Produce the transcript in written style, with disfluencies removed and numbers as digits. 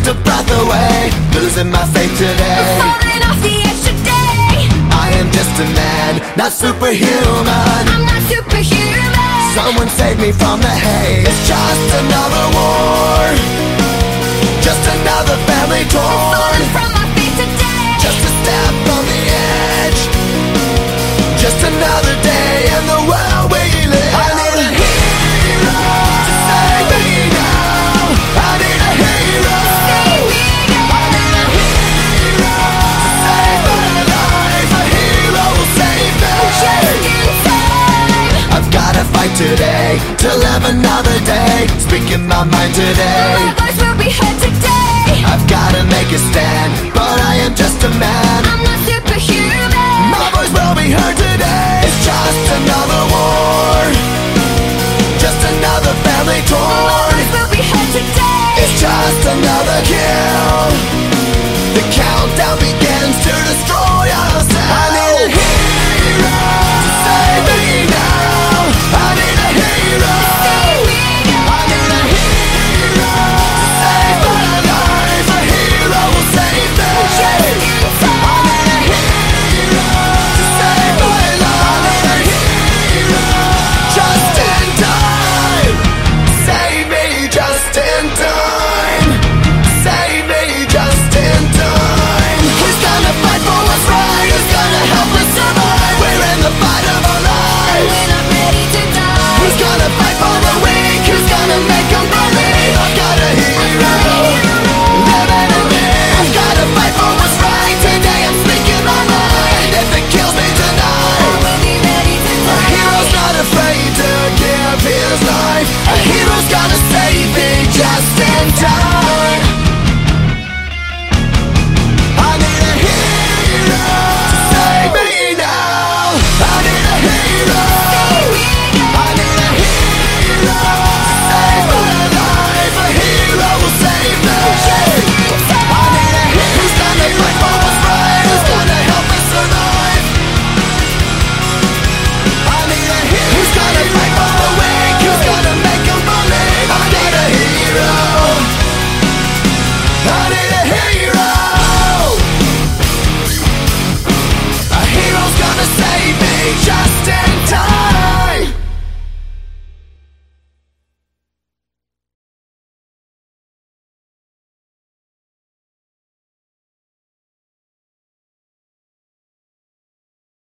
a breath away, losing my faith today. Falling off the edge today. I am just a man, not superhuman. I'm not superhuman. Someone save me from the haze. It's just another war, just another family torn. Falling from my feet today. Just a step on the edge, just another day in the world we live. I need a hero to save me now. I need a hero. Save me I need a hero to save my life. A hero will save me. just in time. I've gotta fight today to live another day, speaking my mind today. My voice will be heard today. I've gotta make a stand, but I am just a man. I'm not superhuman. My voice will be heard today. It's just another war, just another family My torn. voice will be heard today. It's just another kill. The countdown begins to destroy ourselves. I need a hero to save me now. I need a hero. Save me now. I need a hero to save my life. A hero will save me. Just in time. I need a hero to save my life. I need a hero just in time. Save me just in time. Save me just in time. Who's gonna fight for what's right? Who's gonna help us survive? We're in the fight of our lives. When I'm ready to die. Who's gonna fight for the weak? Who's gonna make them believe? I've got a hero living in me. I've gotta fight for what's right. Today I'm speaking my mind. If it kills me tonight, I will be ready to a die. hero's not afraid to give his life. A hero's gonna save me just in time. I need a hero to save me now. I need a hero. I need a hero to save my life. A hero will save me. I need a hero who's gonna fight for what's right. Who's gonna help us survive? I need a hero who's gonna fight for the weak. Who's gonna make them believe? I need a hero. I need a hero. A hero's gonna save me.